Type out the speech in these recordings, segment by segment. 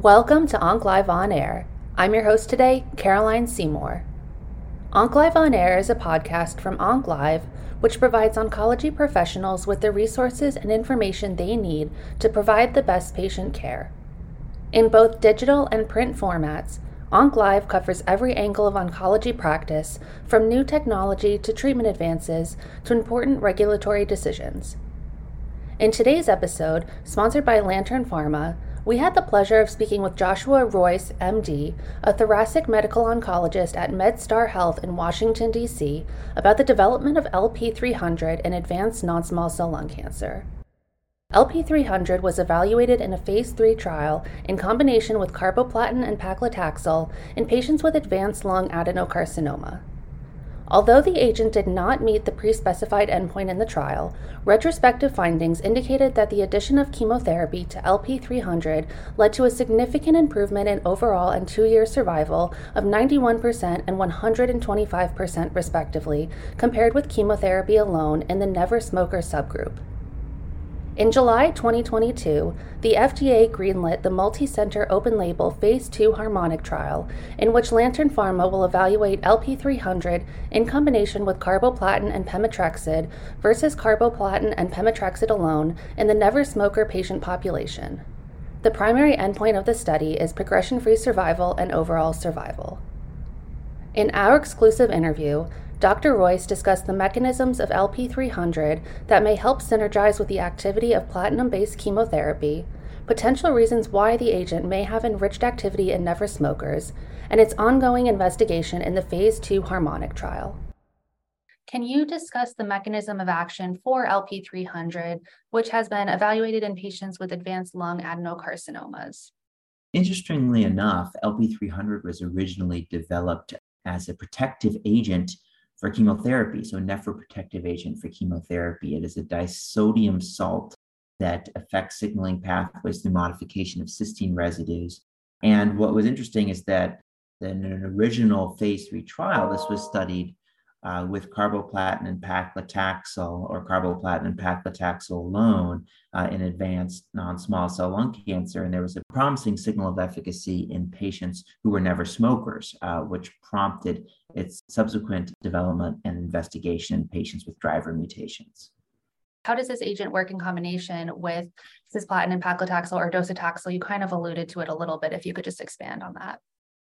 Welcome to OncLive On Air. I'm your host today, Caroline Seymour. OncLive On Air is a podcast from OncLive, which provides oncology professionals with the resources and information they need to provide the best patient care. In both digital and print formats, OncLive covers every angle of oncology practice, from new technology to treatment advances to important regulatory decisions. In today's episode, sponsored by Lantern Pharma, we had the pleasure of speaking with Joshua Royce, MD, a thoracic medical oncologist at MedStar Health in Washington, D.C., about the development of LP300 in advanced non-small cell lung cancer. LP300 was evaluated in a phase 3 trial in combination with carboplatin and paclitaxel in patients with advanced lung adenocarcinoma. Although the agent did not meet the pre-specified endpoint in the trial, retrospective findings indicated that the addition of chemotherapy to LP300 led to a significant improvement in overall and 2-year survival of 91% and 125% respectively, compared with chemotherapy alone in the never smoker subgroup. In July 2022, the FDA greenlit the multi-center open-label Phase 2 Harmonic trial, in which Lantern Pharma will evaluate LP300 in combination with carboplatin and pemetrexed versus carboplatin and pemetrexed alone in the never smoker patient population. The primary endpoint of the study is progression-free survival and overall survival. In our exclusive interview, Dr. Royce discussed the mechanisms of LP300 that may help synergize with the activity of platinum-based chemotherapy, potential reasons why the agent may have enriched activity in never smokers, and its ongoing investigation in the Phase 2 Harmonic trial. Can you discuss the mechanism of action for LP300, which has been evaluated in patients with advanced lung adenocarcinomas? Interestingly enough, LP300 was originally developed as a protective agent for chemotherapy, so nephroprotective agent for chemotherapy. It is a disodium salt that affects signaling pathways through modification of cysteine residues. And what was interesting is that in an original phase 3 trial, this was studied with carboplatin and paclitaxel, or carboplatin and paclitaxel alone in advanced non-small cell lung cancer. And there was a promising signal of efficacy in patients who were never smokers, which prompted its subsequent development and investigation in patients with driver mutations. How does this agent work in combination with cisplatin and paclitaxel or docetaxel? You kind of alluded to it a little bit, if you could just expand on that.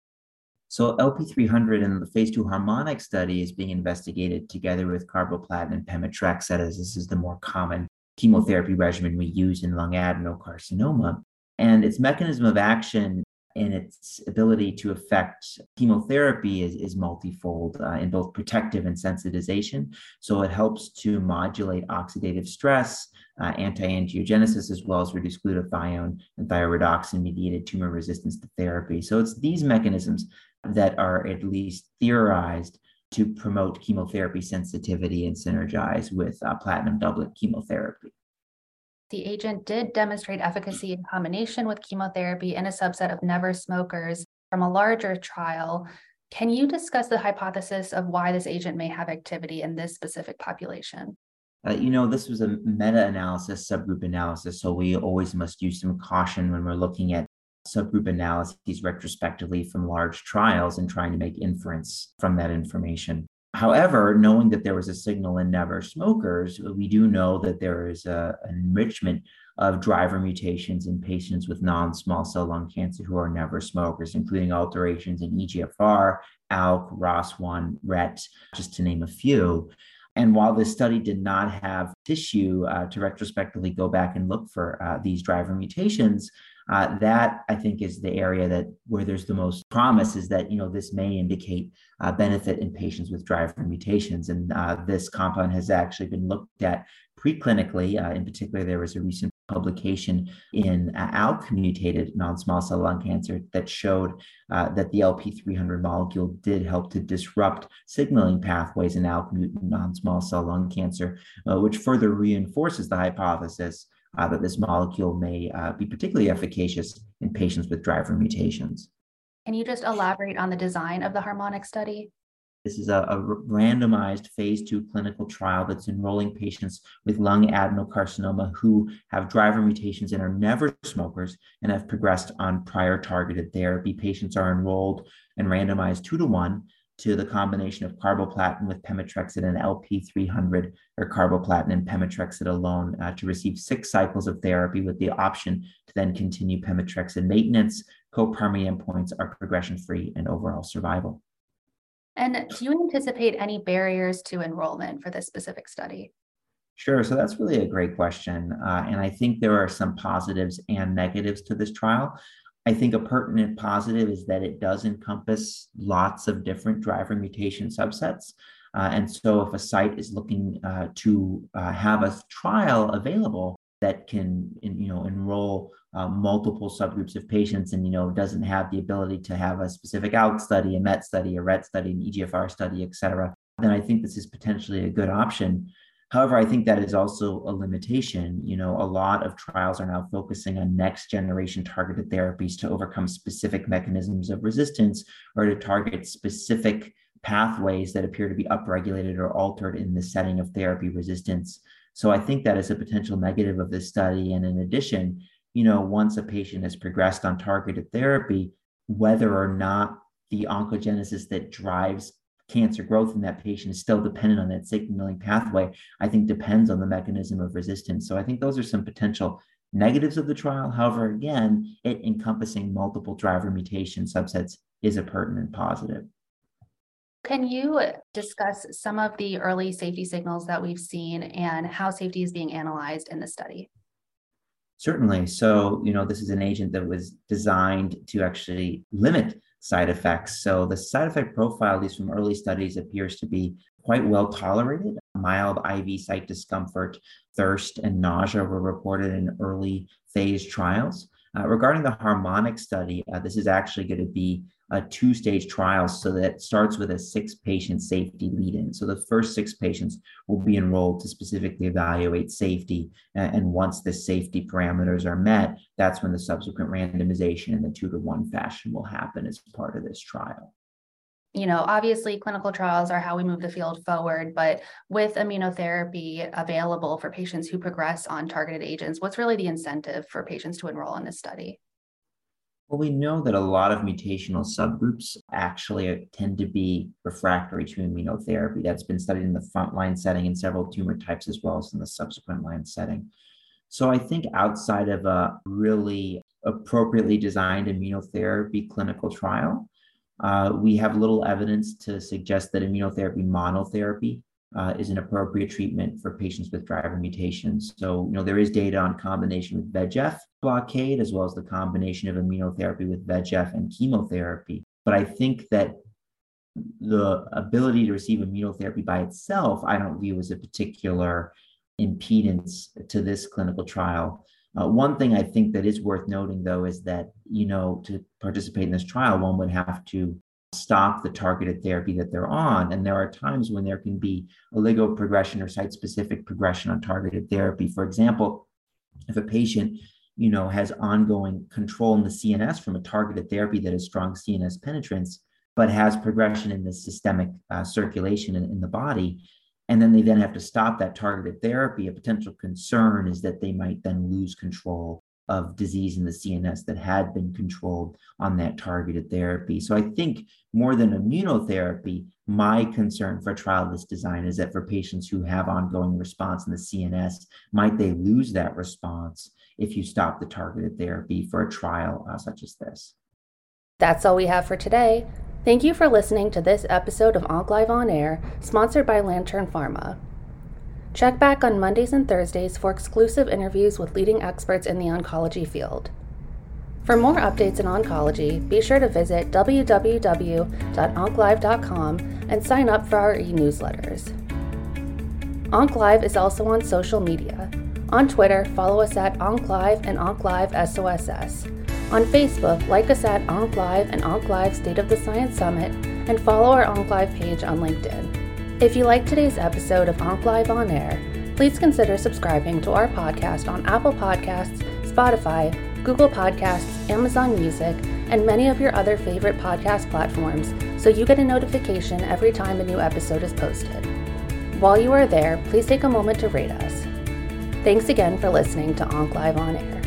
So LP300 in the phase 2 Harmonic study is being investigated together with carboplatin and pemetrexed, as this is the more common chemotherapy regimen we use in lung adenocarcinoma. And its mechanism of action and its ability to affect chemotherapy is multifold in both protective and sensitization. So it helps to modulate oxidative stress, anti-angiogenesis, as well as reduce glutathione and thyroredoxin-mediated tumor resistance to therapy. So it's these mechanisms that are at least theorized to promote chemotherapy sensitivity and synergize with platinum doublet chemotherapy. The agent did demonstrate efficacy in combination with chemotherapy in a subset of never smokers from a larger trial. Can you discuss the hypothesis of why this agent may have activity in this specific population? This was a meta-analysis, subgroup analysis, so we always must use some caution when we're looking at subgroup analyses retrospectively from large trials and trying to make inference from that information. However, knowing that there was a signal in never smokers, we do know that there is an enrichment of driver mutations in patients with non-small cell lung cancer who are never smokers, including alterations in EGFR, ALK, ROS1, RET, just to name a few. And while this study did not have tissue to retrospectively go back and look for these driver mutations, that I think is the area where there's the most promise, is that this may indicate benefit in patients with driver mutations. And this compound has actually been looked at preclinically. In particular, there was a recent publication in ALK mutated non-small cell lung cancer that showed that the LP300 molecule did help to disrupt signaling pathways in ALK mutant non-small cell lung cancer, which further reinforces the hypothesis that this molecule may be particularly efficacious in patients with driver mutations. Can you just elaborate on the design of the Harmonic study? This is a randomized phase 2 clinical trial that's enrolling patients with lung adenocarcinoma who have driver mutations and are never smokers and have progressed on prior targeted therapy. Patients are enrolled and randomized 2-to-1 to the combination of carboplatin with pemetrexed and LP300 or carboplatin and pemetrexed alone to receive 6 cycles of therapy with the option to then continue pemetrexed maintenance. Co-primary endpoints are progression-free and overall survival. And do you anticipate any barriers to enrollment for this specific study? Sure. So that's really a great question. And I think there are some positives and negatives to this trial. I think a pertinent positive is that it does encompass lots of different driver mutation subsets. And so if a site is looking to have a trial available that can, enroll multiple subgroups of patients and, doesn't have the ability to have a specific ALK study, a MET study, a RET study, an EGFR study, et cetera, then I think this is potentially a good option. However, I think that is also a limitation. A lot of trials are now focusing on next generation targeted therapies to overcome specific mechanisms of resistance or to target specific pathways that appear to be upregulated or altered in the setting of therapy resistance. So I think that is a potential negative of this study. And in addition, once a patient has progressed on targeted therapy, whether or not the oncogenesis that drives cancer growth in that patient is still dependent on that signaling pathway, I think depends on the mechanism of resistance. So I think those are some potential negatives of the trial. However, again, it encompassing multiple driver mutation subsets is a pertinent positive. Can you discuss some of the early safety signals that we've seen and how safety is being analyzed in the study? Certainly. So, this is an agent that was designed to actually limit side effects. So the side effect profile, at least from early studies, appears to be quite well tolerated. Mild IV site discomfort, thirst, and nausea were reported in early phase trials. Regarding the Harmonic study, this is actually going to be a 2-stage trial, so that starts with a 6-patient safety lead-in. So the first 6 patients will be enrolled to specifically evaluate safety. And once the safety parameters are met, that's when the subsequent randomization in the 2-to-1 fashion will happen as part of this trial. Obviously clinical trials are how we move the field forward, but with immunotherapy available for patients who progress on targeted agents, what's really the incentive for patients to enroll in this study? Well, we know that a lot of mutational subgroups actually tend to be refractory to immunotherapy. That's been studied in the frontline setting in several tumor types as well as in the subsequent line setting. So I think outside of a really appropriately designed immunotherapy clinical trial, we have little evidence to suggest that immunotherapy monotherapy is an appropriate treatment for patients with driver mutations. So, there is data on combination with VEGF blockade, as well as the combination of immunotherapy with VEGF and chemotherapy. But I think that the ability to receive immunotherapy by itself, I don't view as a particular impedance to this clinical trial. One thing I think that is worth noting, though, is that, to participate in this trial, one would have to stop the targeted therapy that they're on. And there are times when there can be oligoprogression or site-specific progression on targeted therapy. For example, if a patient, has ongoing control in the CNS from a targeted therapy that has strong CNS penetrance, but has progression in the systemic circulation in the body, and then they then have to stop that targeted therapy, a potential concern is that they might then lose control of disease in the CNS that had been controlled on that targeted therapy. So I think more than immunotherapy, my concern for a trial of this design is that for patients who have ongoing response in the CNS, might they lose that response if you stop the targeted therapy for a trial such as this? That's all we have for today. Thank you for listening to this episode of OncLive On Air, sponsored by Lantern Pharma. Check back on Mondays and Thursdays for exclusive interviews with leading experts in the oncology field. For more updates in oncology, be sure to visit www.onclive.com and sign up for our e-newsletters. OncLive is also on social media. On Twitter, follow us at OncLive and OncLiveSOSS. On Facebook, like us at OncLive and OncLive State of the Science Summit, and follow our OncLive page on LinkedIn. If you liked today's episode of OncLive On Air, please consider subscribing to our podcast on Apple Podcasts, Spotify, Google Podcasts, Amazon Music, and many of your other favorite podcast platforms so you get a notification every time a new episode is posted. While you are there, please take a moment to rate us. Thanks again for listening to ONC Live On Air.